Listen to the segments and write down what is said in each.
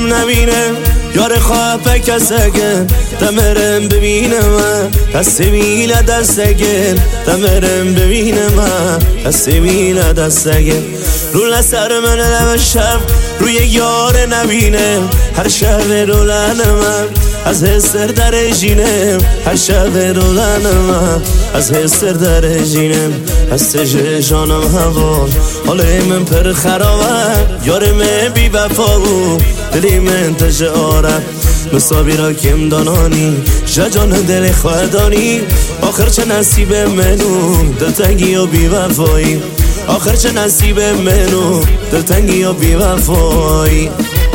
عمرم نبینه یار خواه پکسگن دمرم ببینه من دستی میله دستگن دمرم ببینه من دستی میله دستگن رو لسر من لب شب روی یار نبینه هر شب رو من از حسر در جینم هر شب رو من از حسر در جینم هستش جانم هوا حال من پر خرابه یار من بی وفا بود دلی من تجاره مسابی را کم دانانی جان دل خودانی آخر چه نصیب منو دلتنگی و بی وفایی آخر چه نصیب منو دلتنگی و بی وفایی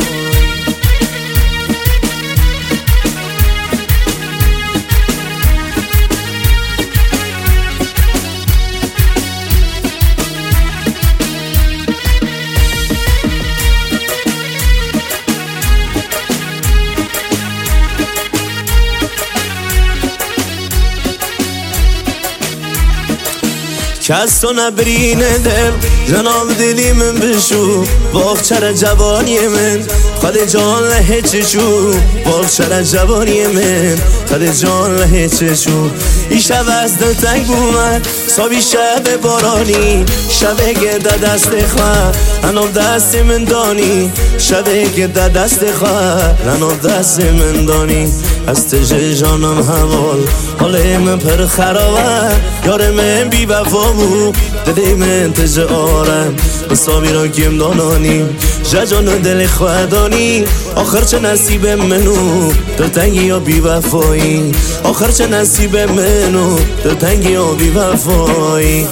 کس تو نبرینه دل جناب دلی من بشو باخچر جوانی من خاله جان لحه چشو باخچر جوانی من خاله جان لحه چشو این شب از دل تنگ بومد صابی شب بارانی شب گرد دست خواه هنوب دست من دانی شب گرد دست خواه هنوب دست من دانی از تجه جانم حوال حال من پر خرابه یار من بی وفا بود دلی من تجه آرم مساوی را کم دانانی جان دل خودانی آخر چه نصیب منو دلتنگی یا بی وفایی آخر چه نصیب منو دلتنگی یا بی وفایی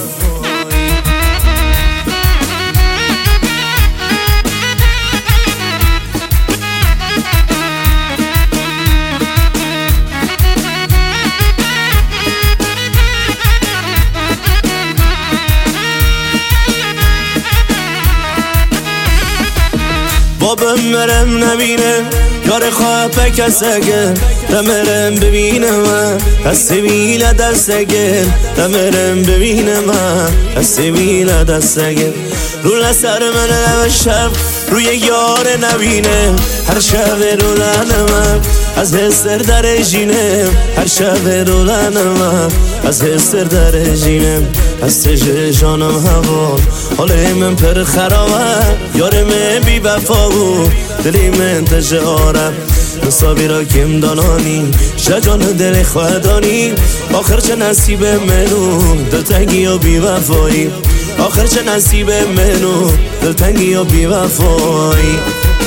بابم مرم نبینه یار خواه پکسگن دمرم ببینه من دستی میله دستگن دمرم ببینه من دستی میله دستگن رو لسر من لب شب روی یار نبینه هر شب رو من از حسر در جینم هر شب رو من از حسر در جینم از تجه جانم هوا حال من پر خرابه یار من بی وفا بود دلی من تجه آرم مسابی را کم دانانی جان دل خودانی آخر چه نصیب منو دلتنگی و بی وفایی آخر چه نصیب منو دلتنگی و بی وفایی